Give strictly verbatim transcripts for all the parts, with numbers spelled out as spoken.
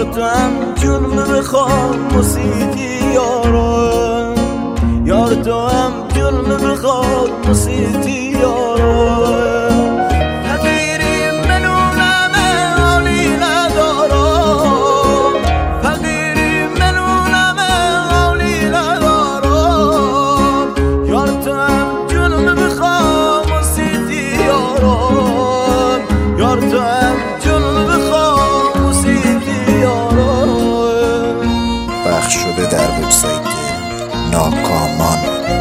یار تو هم جون بخواه موسیقی یارم، یار تو هم جون بخواه موسیقی یارم. فقیری منونم حالی ندارم، فقیری منونم حالی ندارم، یار تو هم جون بخواه موسیقی یارم، یار تو هم جون بخواه موسیقی یارم. پخش شده در وبسایت ناکامان.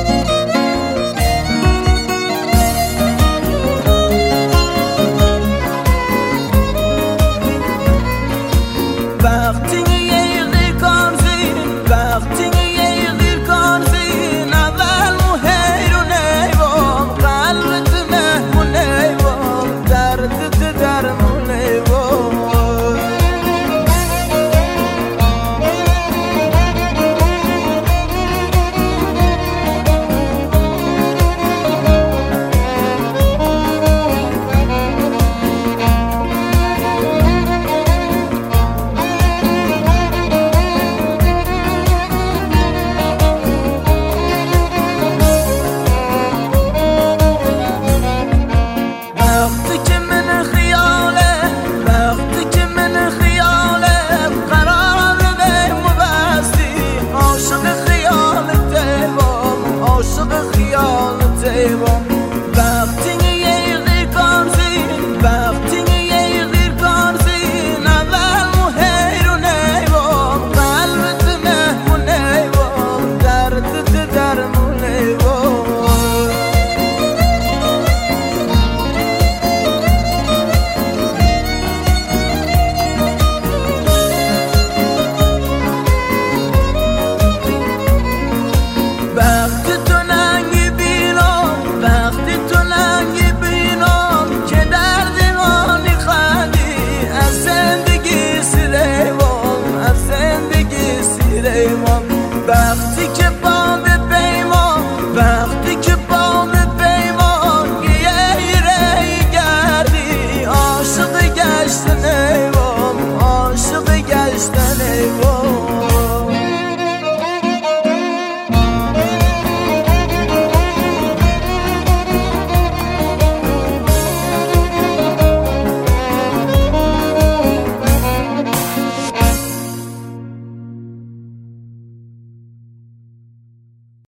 وقتی یه غیر کارزین، وقتی یه غیر کارزین، اول مو حیرونه بام، قلبت مهمونه بام، دردت درمونه بام. وقتی یه غیر کارزین، وقتی یه غیر کارزین، اول مو حیرونه بام، قلبت مهمونه بام، دردت درمونه بام. وقتی تو ننگی بینم، وقتی تو ننگی بینم که درد مانی خندی، از زندگی سیرم، از زندگی سیرم. وقتی که بام پیمان، وقتی که بام پیمان، یه ایره گردی، عاشق گشتن ایوام، عاشق گشتن ایوام.